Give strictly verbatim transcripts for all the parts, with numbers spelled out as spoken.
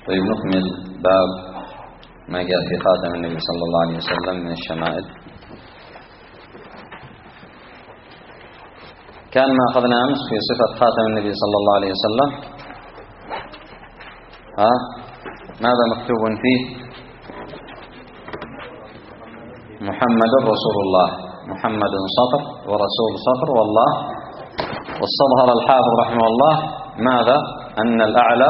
طيب نكمل باب ما جاء في خاتم النبي صلى الله عليه وسلم من الشمائل. كان ما أخذنا أمس في صفة خاتم النبي صلى الله عليه وسلم. ها ماذا مكتوب فيه؟ محمد رسول الله، محمد سطر ورسول سطر والله. واستظهر الحافظ رحمه الله ماذا؟ أن الأعلى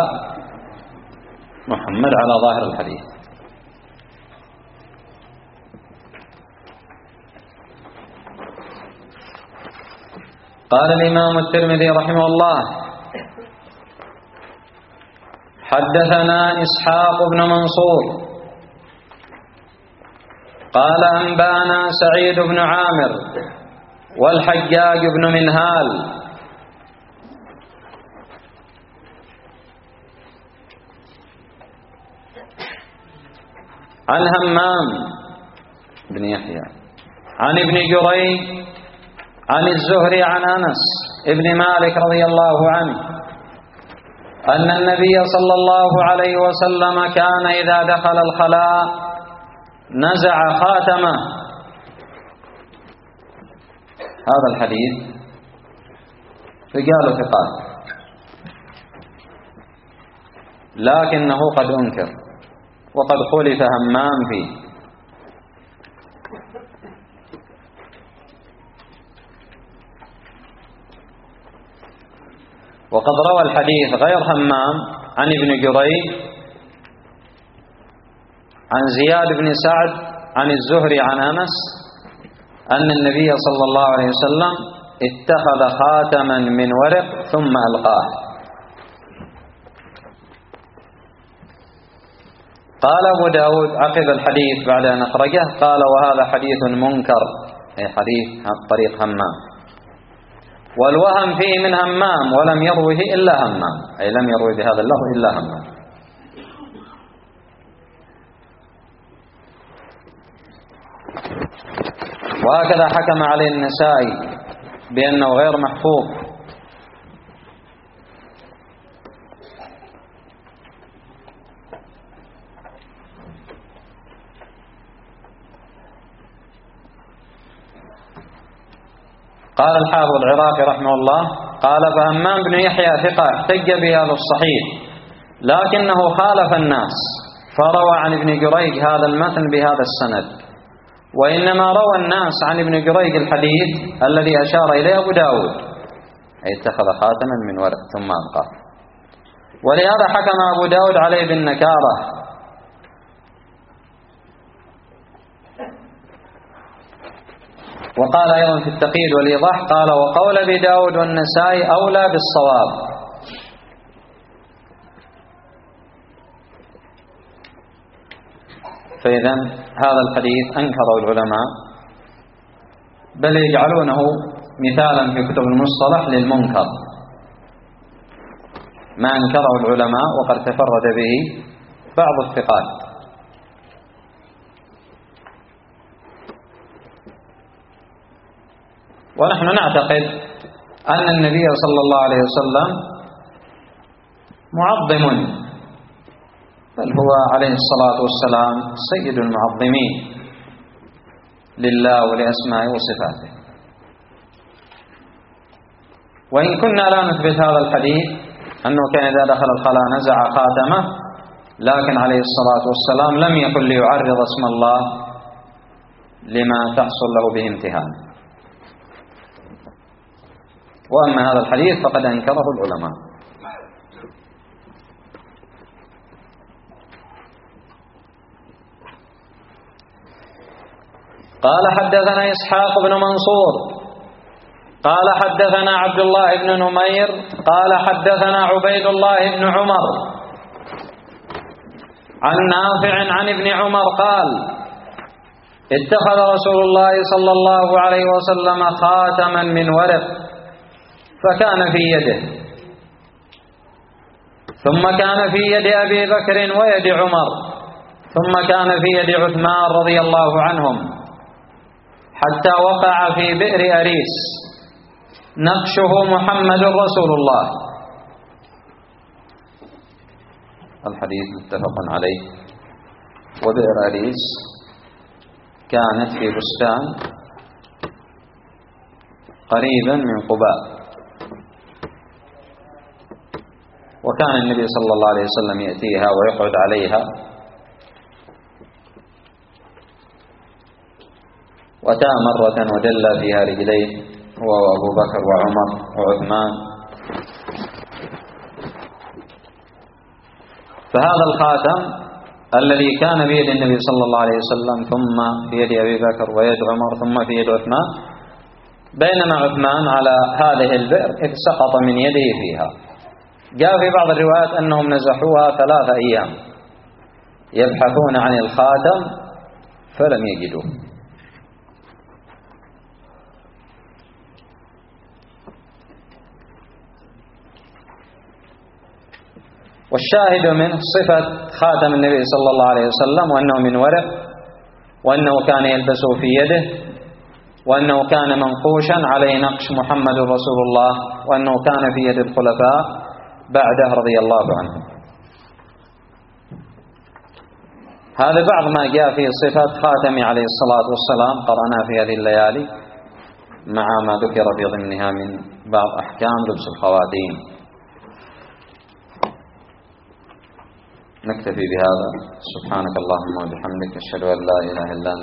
محمد على ظاهر الحديث. قال الإمام الترمذي رحمه الله: حدثنا إسحاق بن منصور قال أنبانا سعيد بن عامر والحجاج بن منهال عن همام بن يحيى عن ابن جريج عن الزهري عن أنس ابن مالك رضي الله عنه أن النبي صلى الله عليه وسلم كان إذا دخل الخلاء نزع خاتمه. هذا الحديث رجال ثقات، لكنه قد أنكر وقد خلف همام فيه. وقد روى الحديث غير همام عن ابن جريج عن زياد بن سعد عن الزهري عن أنس أن النبي صلى الله عليه وسلم اتخذ خاتما من ورق ثم ألقاه. قال أبو داود عقب الحديث بعد أن أخرجه قال: وهذا حديث منكر، أي حديث طريق همام، والوهم فيه من همام ولم يروه إلا همام، أي لم يروي بهذا اللفظ إلا همام. وهكذا حكم عليه النسائي بأنه غير محفوظ. قال الحافظ العراقي رحمه الله: قال فهمام بن يحيى ثقة احتج بهذا الصحيح، لكنه خالف الناس فروى عن ابن جريج هذا المتن بهذا السند، وإنما روى الناس عن ابن جريج الحديث الذي أشار إليه أبو داود، أي اتخذ خاتما من ورق ثم ألقاه. ولهذا حكم أبو داود عليه بالنكارة. وقال أيضا في التقييد والإيضاح قال: وقول أبي داود والنسائي أولى بالصواب. فإذا هذا الحديث أنكره العلماء، بل يجعلونه مثالا في كتب المصطلح للمنكر، ما أنكره العلماء وقد تفرد به بعض الثقات. ونحن نعتقد أن النبي صلى الله عليه وسلم معظم، بل هو عليه الصلاة والسلام سيد المعظمين لله ولأسمائه وصفاته. وإن كنا لا نثبت هذا الحديث أنه كان إذا دخل الخلاء نزع خاتمه، لكن عليه الصلاة والسلام لم يكن ليعرض اسم الله لما تحصل له به امتهان. وأما هذا الحديث فقد أنكره العلماء. قال حدثنا إسحاق بن منصور قال حدثنا عبد الله بن نمير قال حدثنا عبيد الله بن عمر عن نافع عن ابن عمر قال: اتخذ رسول الله صلى الله عليه وسلم خاتما من ورق فكان في يده، ثم كان في يد أبي بكر ويد عمر، ثم كان في يد عثمان رضي الله عنهم، حتى وقع في بئر أريس، نقشه محمد رسول الله. الحديث متفق عليه. وبئر أريس كانت في بستان قريبا من قباء، وكان النبي صلى الله عليه وسلم يأتيها ويقعد عليها، وأتى مرة ودل فيها رجليه هو وأبو بكر وعمر وعثمان. فهذا الخاتم الذي كان بيد النبي صلى الله عليه وسلم ثم في يد أبي بكر ويد عمر ثم في يد عثمان، بينما عثمان على هذه البئر إذ سقط من يده فيها. جاء في بعض الروايات أنهم نزحوها ثلاث أيام يبحثون عن الخاتم فلم يجدوه. والشاهد منه صفة خاتم النبي صلى الله عليه وسلم، وأنه من ورق، وأنه كان يلبسه في يده، وأنه كان منقوشا عليه نقش محمد رسول الله، وأنه كان في يد الخلفاء بعده رضي الله عنهم. هذا بعض ما جاء في صفة خاتم عليه الصلاة والسلام، قرأنا في هذه الليالي مع ما ذكر في ضمنها من بعض أحكام لبس الخواتيم. نكتفي بهذا. سبحانك اللهم وبحمدك، أشهد أن لا إله إلا أنت.